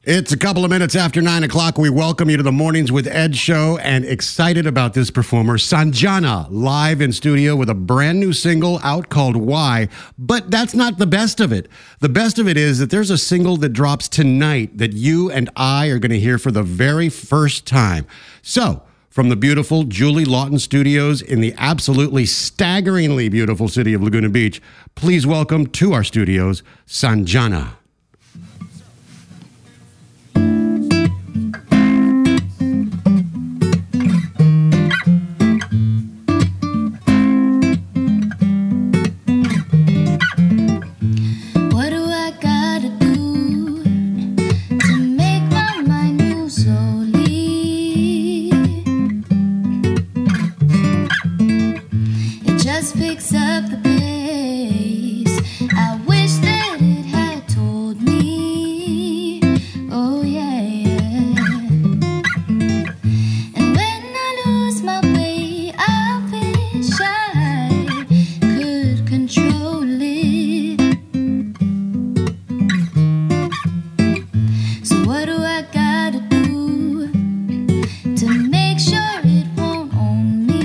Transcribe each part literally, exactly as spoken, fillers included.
It's a couple of minutes after nine o'clock. We welcome you to the Mornings with Ed show and excited about this performer, Sanjana, live in studio with a brand new single out called Why. But that's not the best of it. The best of it is that there's a single that drops tonight that you and I are going to hear for the very first time. So, from the beautiful Julie Lawton Studios in the absolutely staggeringly beautiful city of Laguna Beach, please welcome to our studios, Sanjana. Picks up the pace. I wish that it had told me. Oh yeah, yeah. And when I lose my way, I wish I could control it. So what do I gotta do to make sure it won't own me?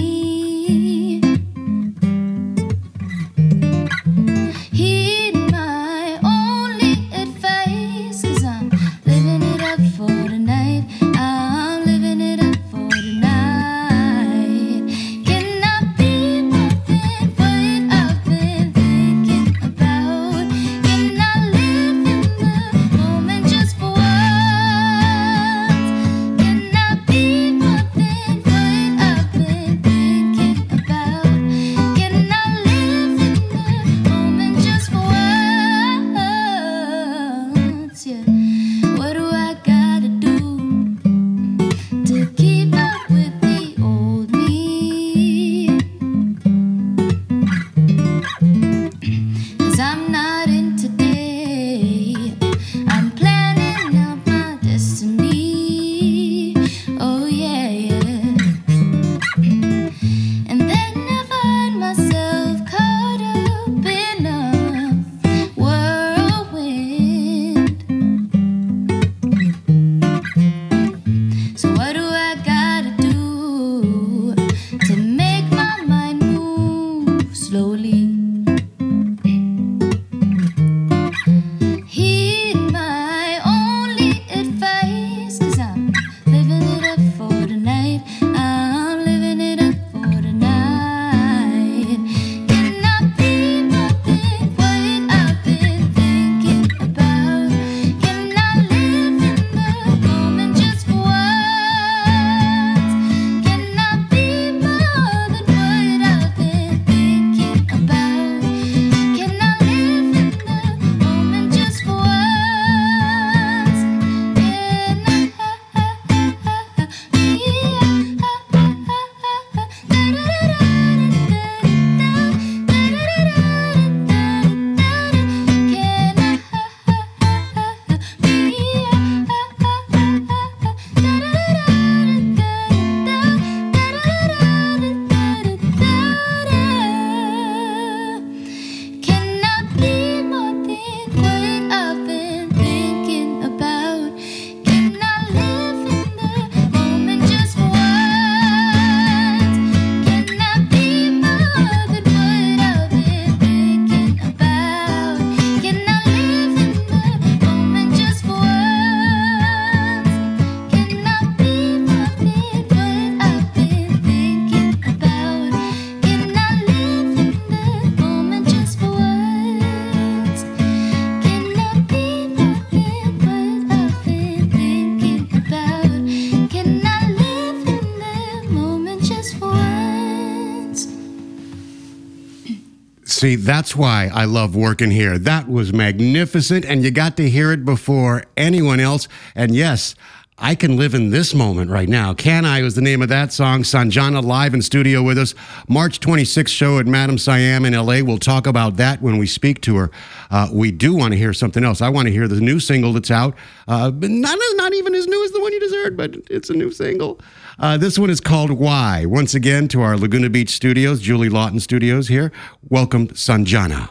Heed my only advice, 'cause I'm living it up for tonight. I'm living it up for tonight. Can I be more than what I've been thinking about? Can I live in the moment just for once? Can I be more than what I've been thinking about? Can I live in the moment just for once? Yeah. What do I gotta do to keep up with the old me? 'Cause I'm not in today. I'm planning out my destiny. Oh yeah, yeah. And then I find myself caught up in a whirlwind. So what do I gotta do to make my mind move slowly? Heed my only advice, 'cause I'm living it up for tonight. I'm living it up for tonight. Can I be more than what I've been thinking about? Can I live in the moment just for once? Can I be more than what I've been thinking about? Can I live in the moment just for once? Can I Can I be more than what I've been thinking about? Can I live in the moment just for once? Can I be more than what I've been thinking about? Can I live in the moment just for once? Can I be more than what I've been thinking about? Can I live in the moment just for once? Can I be more than what I've been thinking about? Can I live in the moment just for once? See, that's why I love working here. That was magnificent, and you got to hear it before anyone else. And yes, I can live in this moment right now. Can I was the name of that song. Sanjana live in studio with us. March twenty-sixth show at Madame Siam in L A. We'll talk about that when we speak to her. Uh, we do want to hear something else. I want to hear the new single that's out. Uh, but not, not even as new as the one you just heard, but it's a new single. Uh, this one is called Why. Once again, to our Laguna Beach studios, Julie Lawton Studios here. Welcome, Sanjana.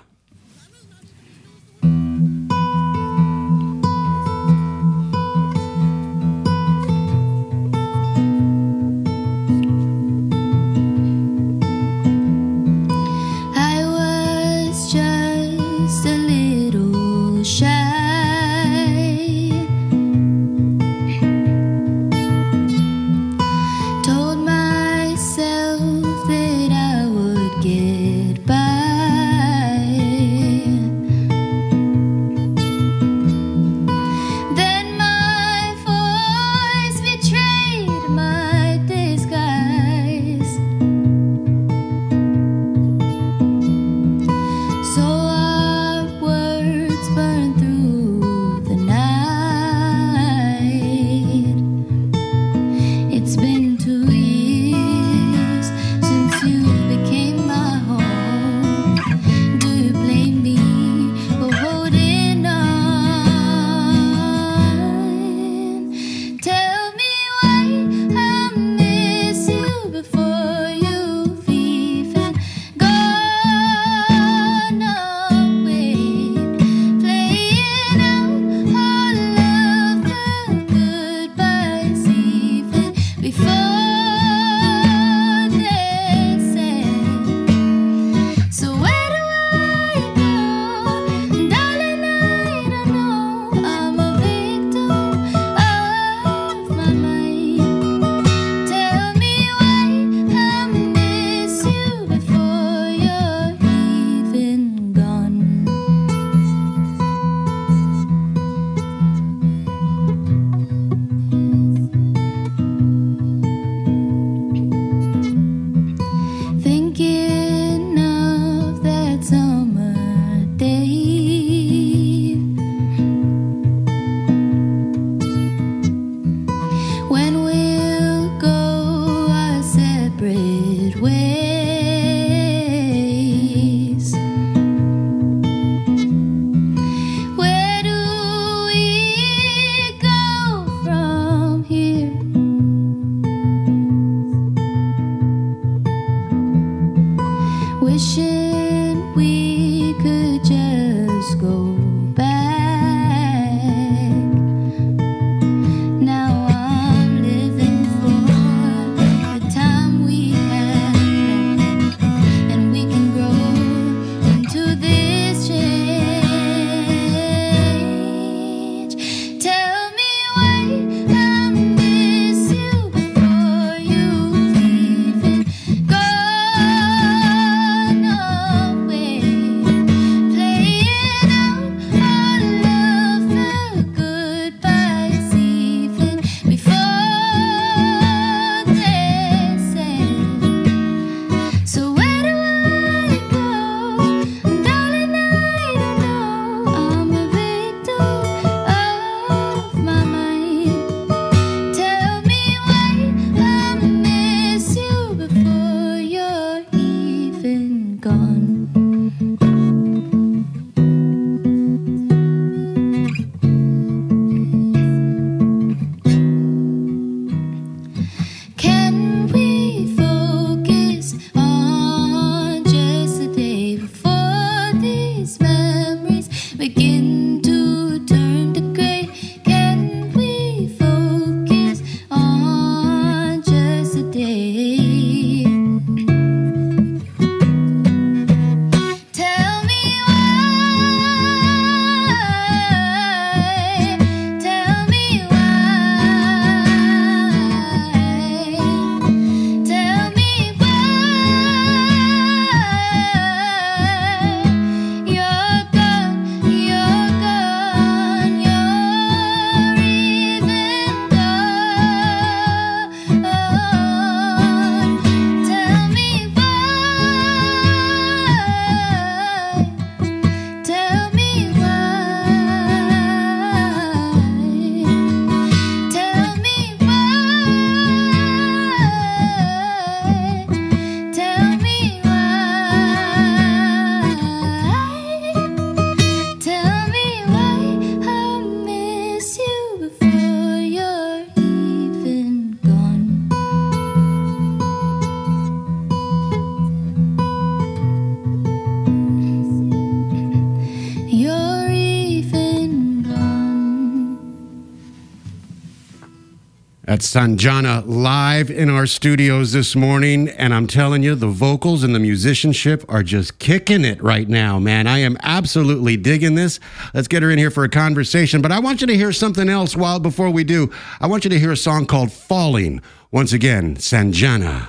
That's Sanjana live in our studios this morning. And I'm telling you, the vocals and the musicianship are just kicking it right now, man. I am absolutely digging this. Let's get her in here for a conversation. But I want you to hear something else while before we do. I want you to hear a song called Falling. Once again, Sanjana.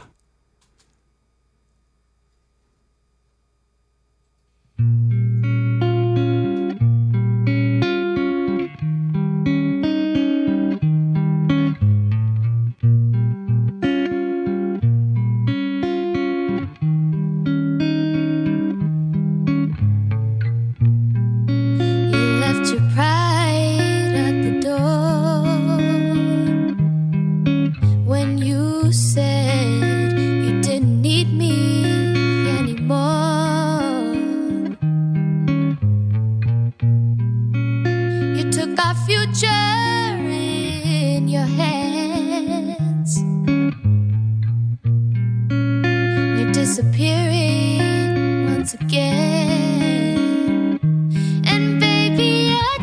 Disappearing once again. And baby, I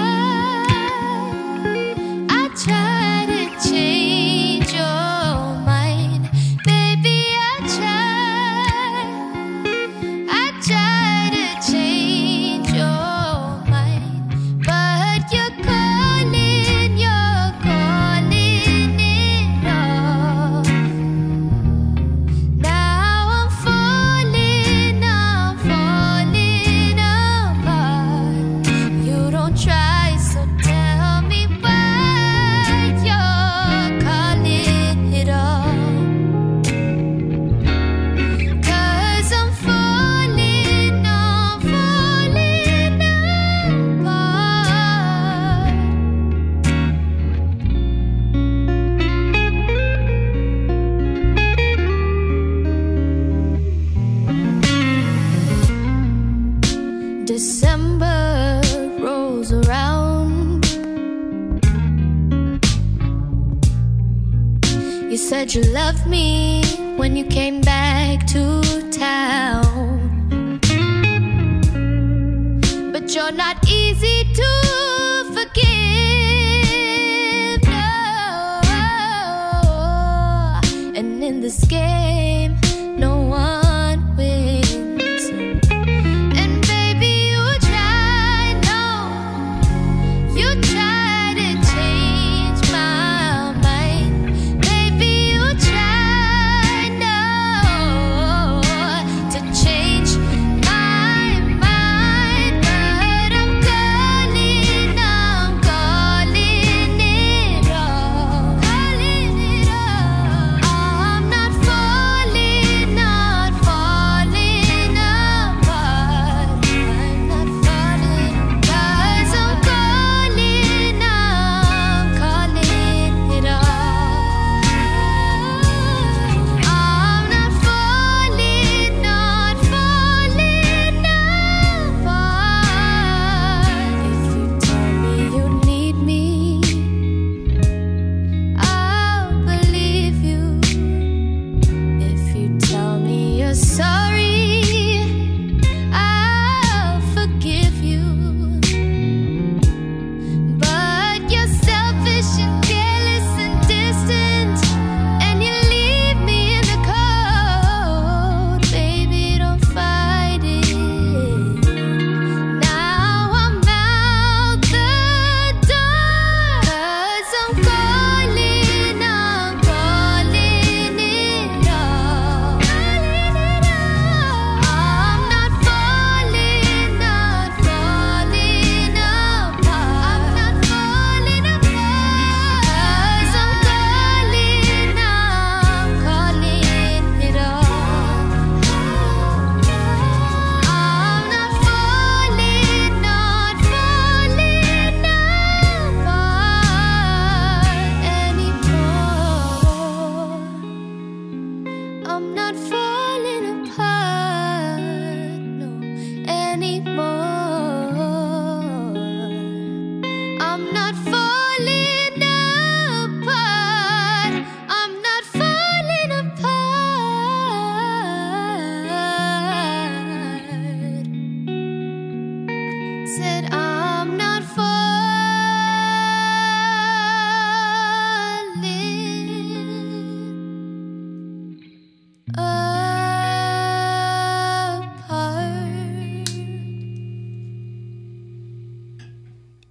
try, I try to change your mind. Baby, I try, I try to change your mind. But you're calling, you're calling it off. December rolls around. You said you loved me when you came back to town, but you're not easy to forgive, no. And in this game, no one wins. Calling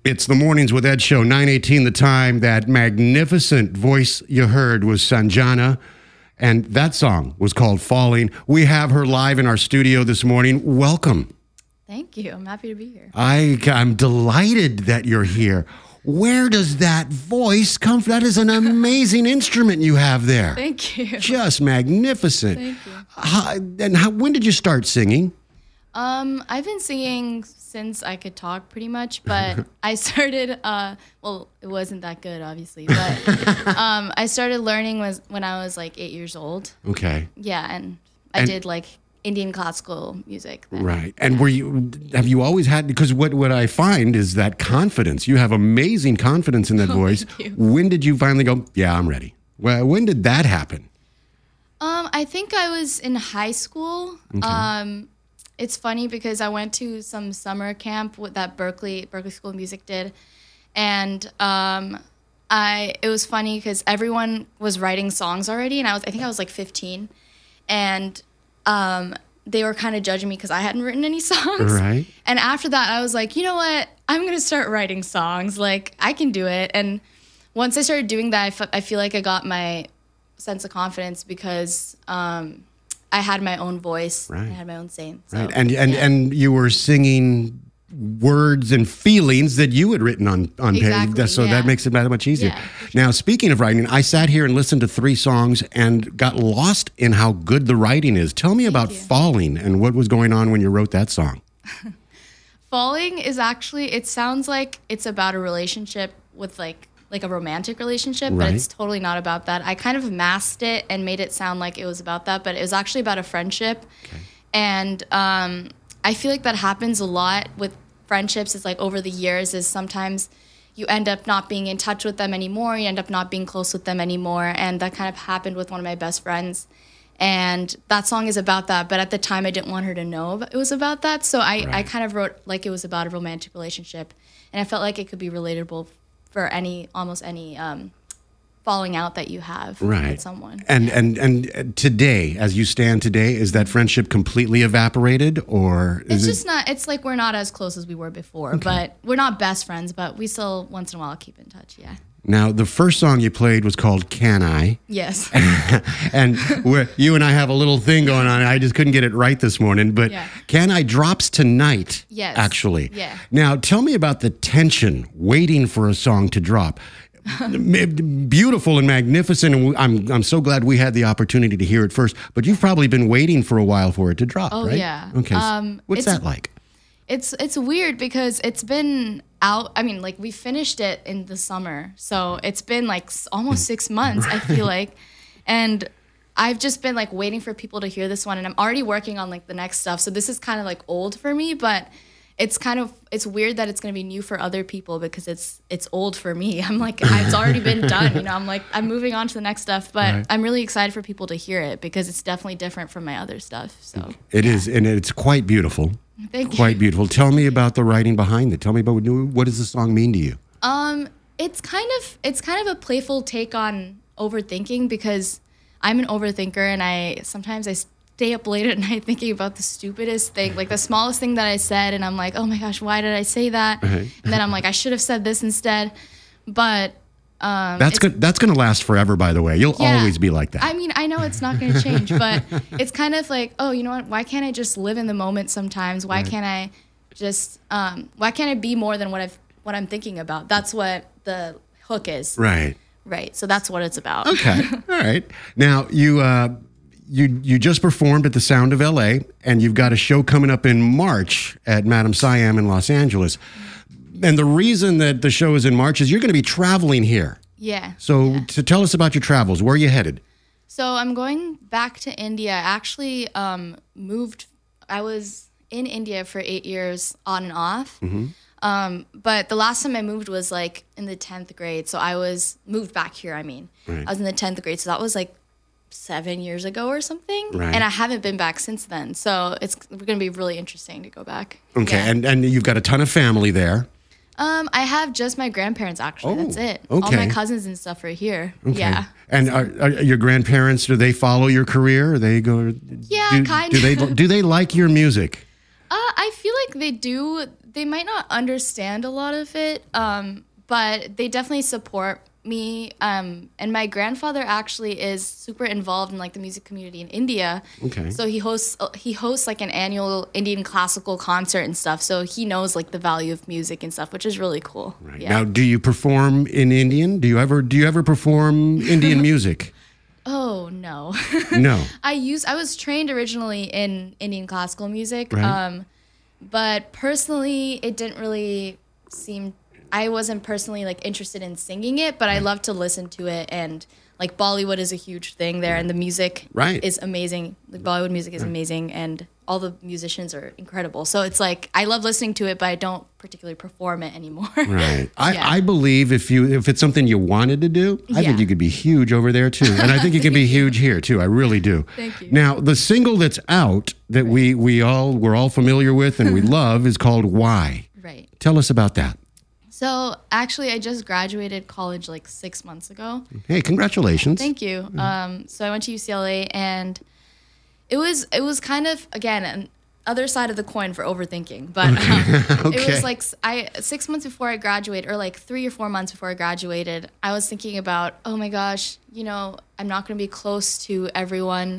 It's the Mornings with Ed show, nine eighteen the time. That magnificent voice you heard was Sanjana, and that song was called Falling. We have her live in our studio this morning. Welcome. Thank you. I'm happy to be here. I, I'm delighted that you're here. Where does that voice come from? That is an amazing instrument you have there. Thank you. Just magnificent. Thank you. How, and how, when did you start singing? Um, I've been singing since I could talk pretty much, but I started, uh, well, it wasn't that good, obviously, but um, I started learning was when I was like eight years old. Okay. Yeah, and I And- did like Indian classical music. then. Right. And were you, have you always had, because what, what I find is that confidence. You have amazing confidence in that voice. thank you. When did you finally go, yeah, I'm ready? Well, when did that happen? Um, I think I was in high school. Um, it's funny because I went to some summer camp with that Berkeley Berkeley School of Music did, and um, I it was funny because everyone was writing songs already, and I was I think I was like fifteen, and um, they were kind of judging me because I hadn't written any songs. Right. And after that, I was like, you know what? I'm gonna start writing songs. Like I can do it. And once I started doing that, I, f- I feel like I got my sense of confidence because um, I had my own voice. Right. I had my own saying. So, Right. And, and, yeah. and you were singing words and feelings that you had written on, on Exactly, page. So yeah. that makes it that much easier. Yeah, for Now, speaking of writing, I sat here and listened to three songs and got lost in how good the writing is. Tell me about you. Falling and what was going on when you wrote that song. Falling is actually, it sounds like it's about a relationship with like like a romantic relationship, Right. but it's totally not about that. I kind of masked it and made it sound like it was about that, but it was actually about a friendship. Okay. And um, I feel like that happens a lot with friendships. It's like over the years is sometimes you end up not being in touch with them anymore. You end up not being close with them anymore. And that kind of happened with one of my best friends. And that song is about that. But at the time, I didn't want her to know it was about that. So I, I Right. kind of wrote like it was about a romantic relationship. And I felt like it could be relatable for any, almost any um, falling out that you have Right. with someone. And, and, and today, as you stand today, is that friendship completely evaporated or It's is it? just not, it's like we're not as close as we were before, but we're not best friends, but we still once in a while keep in touch, yeah. Now, the first song you played was called Can I? Yes. And we're, you and I have a little thing going on. I just couldn't get it right this morning. But Yeah. Can I drops tonight, Yes. actually. Yeah. Now, tell me about the tension waiting for a song to drop. Beautiful and magnificent. And I'm, I'm so glad we had the opportunity to hear it first. But you've probably been waiting for a while for it to drop, Oh, right? yeah. Okay. so Um, what's it's- that like? It's it's weird because it's been out. I mean, like we finished it in the summer, so it's been like s- almost six months. I feel like, and I've just been like waiting for people to hear this one, and I'm already working on like the next stuff. So this is kind of like old for me, but it's kind of it's weird that it's gonna be new for other people because it's it's old for me. I'm like it's already been done. You know, I'm like I'm moving on to the next stuff, but Right. I'm really excited for people to hear it because it's definitely different from my other stuff. So It is, and it's quite beautiful. thank you. Quite beautiful. Tell me about the writing behind it. Tell me about what, what does the song mean to you? Um, it's kind of it's kind of a playful take on overthinking because I'm an overthinker and I sometimes I stay up late at night thinking about the stupidest thing, like the smallest thing that I said, and I'm like, oh my gosh, why did I say that? Right. And then I'm like, I should have said this instead. But um, That's it's- good. That's going to last forever, by the way. You'll yeah. always be like that. I mean, I know it's not going to change, but it's kind of like, oh, you know what? Why can't I just live in the moment sometimes? Why Right. can't I just, um, why can't I be more than what I've, what I'm thinking about? That's what the hook is. right. Right. So that's what it's about. Okay. All right. Now you uh, you you just performed at the Sound of L A, and you've got a show coming up in March at Madame Siam in Los Angeles. And the reason that the show is in March is you're going to be traveling here. Yeah. So Yeah. to tell us about your travels, where are you headed? So I'm going back to India. I actually um, moved, I was in India for eight years on and off. Mm-hmm. Um, but the last time I moved was like in the tenth grade. So I was moved back here, I mean. Right. I was in the tenth grade. So that was like seven years ago or something. Right. And I haven't been back since then. So it's going to be really interesting to go back. Okay. Yeah. And and you've got a ton of family there. Um, I have just my grandparents actually. Oh, That's it. All okay. my cousins and stuff are here. Okay. Yeah. And are, are your grandparents? Do they follow your career? Or they go? Yeah, do, kind do they of. do they like your music? Uh, I feel like they do. they might not understand a lot of it, um, but they definitely support me. Um, and my grandfather actually is super involved in like the music community in India. Okay. So he hosts uh, he hosts like an annual Indian classical concert and stuff. So he knows like the value of music and stuff, which is really cool. Right. Yeah. Now, do you perform in Indian? Do you ever do you ever perform Indian music? Oh no. No. I used I was trained originally in Indian classical music. Right. Um, but personally it didn't really seem I wasn't personally like interested in singing it, but I love to listen to it, and like Bollywood is a huge thing there, and the music Right. is amazing. Like Bollywood music is amazing, and all the musicians are incredible. So it's like I love listening to it, but I don't particularly perform it anymore. Right. I, Yeah. I believe if you if it's something you wanted to do, I think Yeah. you could be huge over there too. And I think you can be huge here too. I really do. Thank you. Now, the single that's out that we we all we're all familiar with and we love is called Why. Right. Tell us about that. So actually, I just graduated college like six months ago. Hey, congratulations. Thank you. Um, so I went to U C L A, and it was it was kind of again an other side of the coin for overthinking. But um, it Okay. was like s- I six months before I graduated, or like three or four months before I graduated, I was thinking about, oh my gosh, you know, I'm not going to be close to everyone,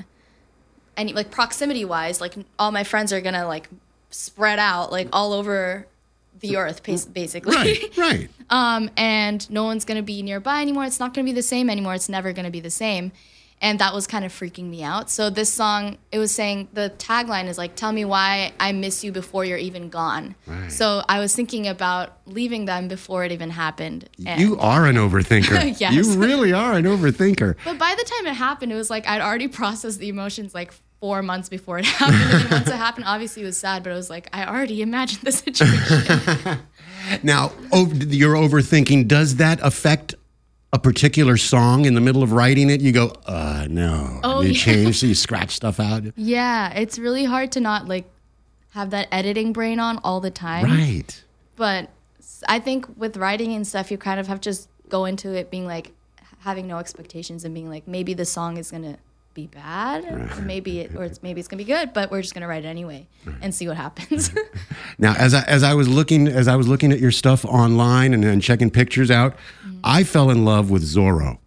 and like proximity wise, like all my friends are gonna like spread out like all over the earth, bas- basically. Right, right. um, and no one's going to be nearby anymore. It's not going to be the same anymore. It's never going to be the same. And that was kind of freaking me out. So this song, it was saying, the tagline is like, tell me why I miss you before you're even gone. Right. So I was thinking about leaving them before it even happened. And- You are an overthinker. Yes. You really are an overthinker. But by the time it happened, it was like I'd already processed the emotions like four months before it happened. And then once it happened, obviously it was sad, but it was like, I already imagined the situation. Now, ov- your overthinking, does that affect a particular song in the middle of writing it? You go, uh, no. Oh, you yeah. change, so you scratch stuff out. Yeah, it's really hard to not like have that editing brain on all the time. Right. But s- I think with writing and stuff, you kind of have to just go into it being like having no expectations and being like, maybe the song is gonna be bad, or maybe it, or it's maybe it's gonna be good, but we're just gonna write it anyway and see what happens. Now, as I as I was looking as I was looking at your stuff online and, and checking pictures out, Mm-hmm. I fell in love with Zorro,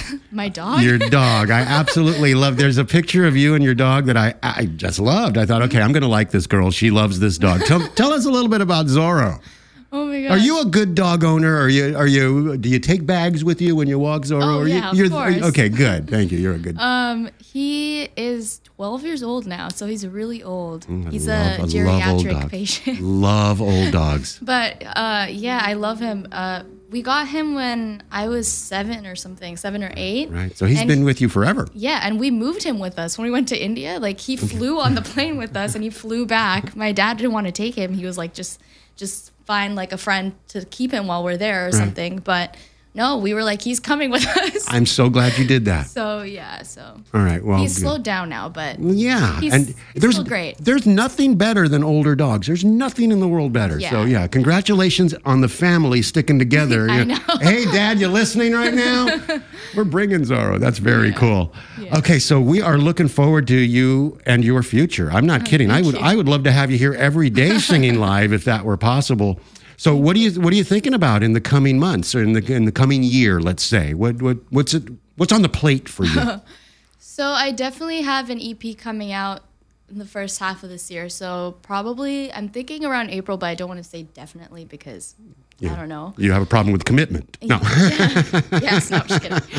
My dog. your dog. I absolutely love. There's a picture of you and your dog that I I just loved. I thought, okay, I'm going to like this girl. She loves this dog. Tell tell us a little bit about Zorro. Oh my god. Are you a good dog owner? Are you are you do you take bags with you when you walk Zorro? Oh, Are you, yeah, of you're, course. Okay, good. Thank you. You're a good. Um, he is twelve years old now, so he's really old. He's Mm, love- I a love old geriatric dogs. patient. Love old dogs. But uh, yeah, I love him. Uh, we got him when I was seven or something, seven or eight. Right. So he's And been with you forever. Yeah, and we moved him with us when we went to India. Like he flew on the plane with us, and he flew back. My dad didn't want to take him. He was like, just, just find like a friend to keep him while we're there or something. But no, we were like, he's coming with us. I'm so glad you did that. So yeah, so All right. Well, he's good. slowed down now, but Yeah, He's- and he's there's still great. there's nothing better than older dogs. There's nothing in the world better. So Yeah. yeah, congratulations on the family sticking together. I You know. Hey, Dad, you listening right now? We're bringing Zorro. That's very cool. Yeah. Okay, so we are looking forward to you and your future. I'm not kidding. I would you. I would love to have you here every day singing live if that were possible. So what do you what are you thinking about in the coming months or in the in the coming year? Let's say what what what's it what's on the plate for you? So I definitely have an E P coming out in the first half of this year. So probably I'm thinking around April, but I don't want to say definitely because I don't know. You have a problem with commitment? No. Yes, no, I'm just kidding.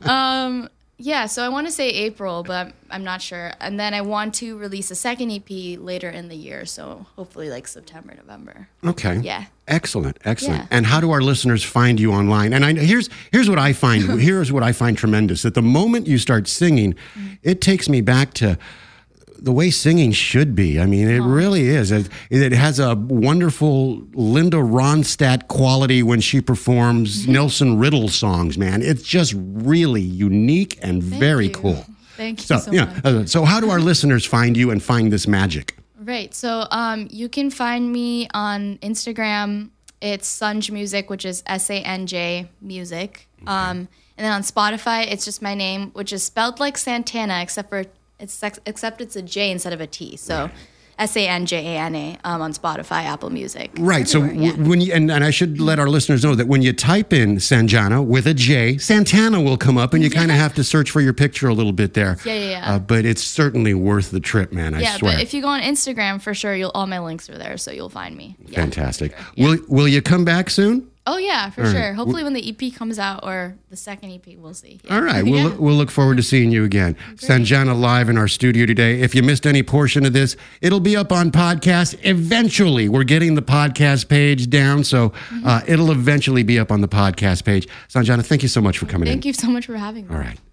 Um, yeah, so I want to say April, but I'm, I'm not sure. And then I want to release a second E P later in the year, so hopefully like September, November. Okay. Yeah. Excellent. Excellent. Yeah. And how do our listeners find you online? And I here's here's what I find here's what I find tremendous. That the moment you start singing, it takes me back to the way singing should be. I mean, it really is. It, it has a wonderful Linda Ronstadt quality when she performs Nelson Riddle songs, man. It's just really unique and very you. cool. Thank you So, so, yeah. much. uh, so how do our listeners find you and find this magic? Right. So um, you can find me on Instagram. It's Sanj Music, which is S A N J Music. Um, and then on Spotify, it's just my name, which is spelled like Santana, except for it's sex- except it's a J instead of a T. So S A N J A N A um, on Spotify, Apple Music. Right. So everywhere, w- when you, and, and I should let our listeners know that when you type in Sanjana with a J, Santana will come up, and you kind of have to search for your picture a little bit there. Yeah, yeah, yeah. Uh, but it's certainly worth the trip, man. I yeah, swear. but if you go on Instagram, for sure, you'll all my links are there, so you'll find me. Yeah, Fantastic. for sure. Yeah. Will Will you come back soon? Oh yeah, for sure. Hopefully, when the E P comes out or the second E P, we'll see. Yeah. All right. We'll, Yeah. look, we'll look forward to seeing you again. Sanjana live in our studio today. If you missed any portion of this, it'll be up on podcast eventually. We're getting the podcast page down, so uh, it'll eventually be up on the podcast page. Sanjana, thank you so much for coming in. Thank you so much for having me. All right.